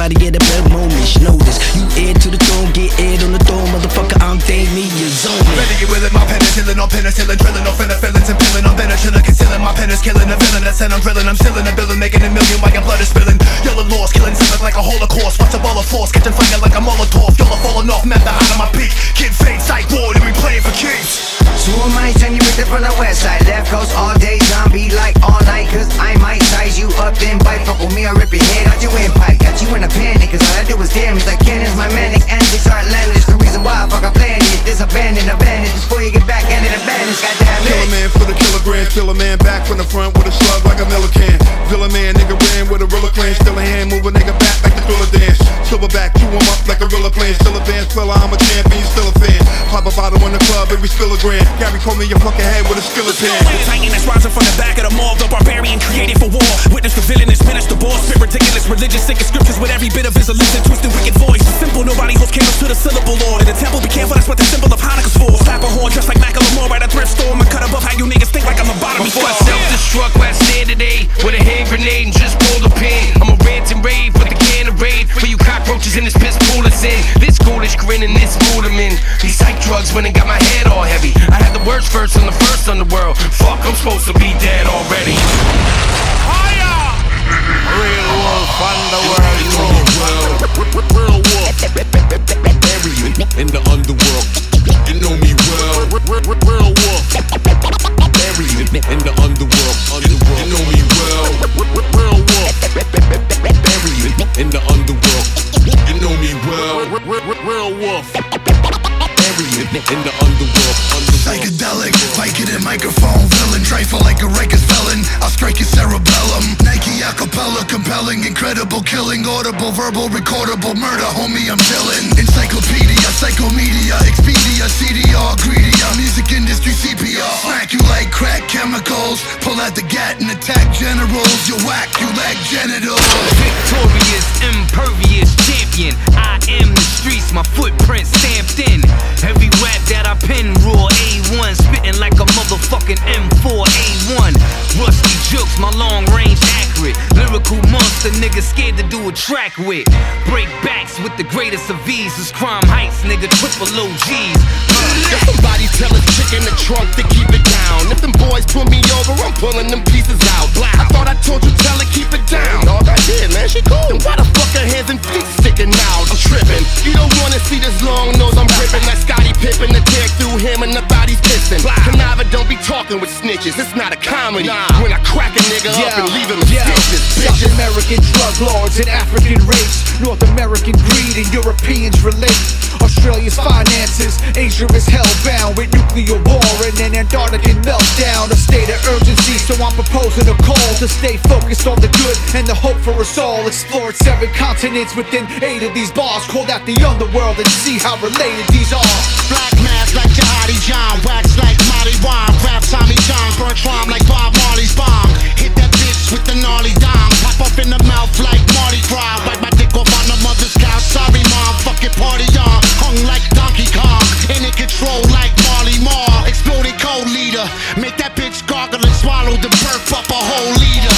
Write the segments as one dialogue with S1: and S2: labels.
S1: everybody get a big moment, notice. You heir to the throne, get aired on the throne, motherfucker, I'm Damien Zone.
S2: Ready you willing, my penicillin on penicillin, drilling off in the fillings and peeling on penicillin, concealing my pen is killing a villain. That's it, I'm drilling, I'm sealing a villain, making a million while your blood is spilling. Yellow laws, killing sick like a holocaust. Watch a ball of force, catching fire like a Molotov. Y'all are falling off, meth out of my peak. Kid fade, psych ward, and we playing for keeps.
S3: So am I telling you with it from the west side? Left coast all day, zombie like all night. Cause I might size you up, then bite. Fuck with me, I'll rip your head out your windpipe. Got you in a panic, cause all I do is damage. Like cannons, my manic antics are outlandish. The reason why I fuck I planned it. This abandoned before you get back and it abandons. Goddamn it.
S4: Kill a man for the kilogram, kill a man back from the front with a slug like a Millican. Villain man, nigga ran with a Rilla clan. Still a hand, move a nigga back like the Thriller dance. Silverback, chew him up like a Rilla plan. Still advanced, fella, I'm a champion, still a fan. Pop a bottle in the club, every spill a grand. Gary call me your fucking head with a skeleton.
S5: The titan that's rising from the back of the mall. The barbarian created for war. Witness the villainous, menace the boss. Spit ridiculous, religious, sick of scriptures with every bit of his illicit, twisted, wicked voice. Simple, nobody holds candles to the syllable, Lord. In the temple, be careful, that's what the symbol of Hanukkah's for. Slap a horn just like Macklemore at a thrift store. I cut above how you niggas think like I'm a lobotomy.
S6: Before I self-destruct where I stand today with a hand grenade and just pull the pin. I'm a rant and rave with the can of raid for you cockroaches in this piss pool of sin. This ghoulish grin and this mood I'm in. These psych drugs went and got my head all heavy. I had the worst verse on the first underworld. Fuck, I'm supposed to be dead already.
S7: Higher! Real wolf underworld.
S4: Real wolf. Bury you in the underworld. You know me well. Real wolf. Bury you in the underworld. You know me well. Real wolf. Bury you in the underworld. You know me well. Real wolf. Bury you in the underworld.
S2: Psychedelic, Vicodin microphone villain, trifle like a Rikers felon. I'll strike your cerebellum. Nike acapella, compelling, incredible, killing, audible, verbal, recordable, murder, homie, I'm chillin'. Encyclopedia, psychomedia, Expedia, CDR, greedier, music industry, CPR. Smack you like crack chemicals, pull out the gat and attack generals. You whack, you lack genitals.
S6: Victorious, impervious, champion. I am the streets, my footprint stamped in. Every rap that I pen raw, A1, spitting like a motherfucking M4 A1. Rusty jokes, my long range accurate. Lyrical monster, nigga scared to do a track with. Break backs with the greatest of ease. This crime heights, nigga, triple OGs.
S4: Somebody tell a chick in the trunk to keep it down. If them boys pull me over, I'm pulling them pieces out. I thought I told you, tell her keep it down. Dog, I did, man, she cool. Then why the fuck her hands and feet sticking out? I'm tripping. You don't wanna see this long nose I'm ripping. Like Scottie Pippen, the tear through him and the body's pissing. Conniver, don't be talking with snitches. It's not a comedy. When I crack a nigga up and leave him in stitches.
S8: South American drug lords and African race, North American greed and Europeans relate. Australia's finances, Asia is hellbound with nuclear war and an Antarctic meltdown. A state of urgency, so I'm proposing a call to stay focused on the good and the hope for us all. Explored 7 continents within 8 of these bars. Called out the underworld and see how related these are.
S7: Black mask like Jihadi John, wax like Molly Wine, rap Tommy John, burn twine like Bob Marley's bomb. Hit that bitch with the gnarly dime, pop up in the mouth like Mardi Gras. Wipe my dick off on the mother's couch. Sorry mom, fucking party on. Hung like Donkey Kong, and in control like Marley Marl. Exploding cold leader, make that bitch gargle and swallow the burp up a whole liter.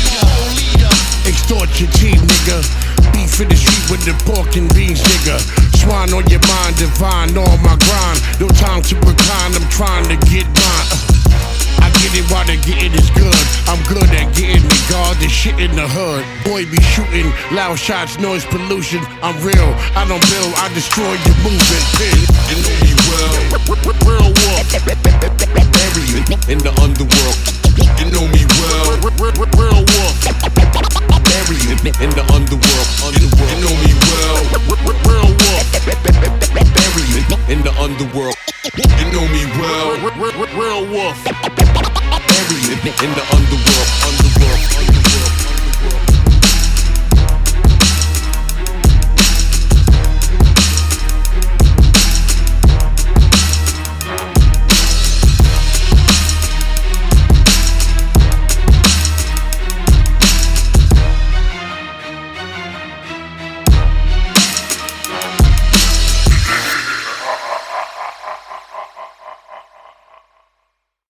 S7: Extort your team, nigga. Beef in the street with the pork and beans, nigga. Swan on your mind, divine on my grind. No time to recline, I'm trying to get mine. I get it while the getting is good. I'm good at getting the guard, the shit in the hood. Boy be shooting, loud shots, noise pollution. I'm real, I don't build, I destroy your movement. Pin.
S4: You know me well. Real wolf. Bury you in the underworld. You know me well. Real wolf. Bury you in the underworld. You know me well. Real wolf. Bury you in the underworld. You know me well. Real wolf. Bury you in the underworld.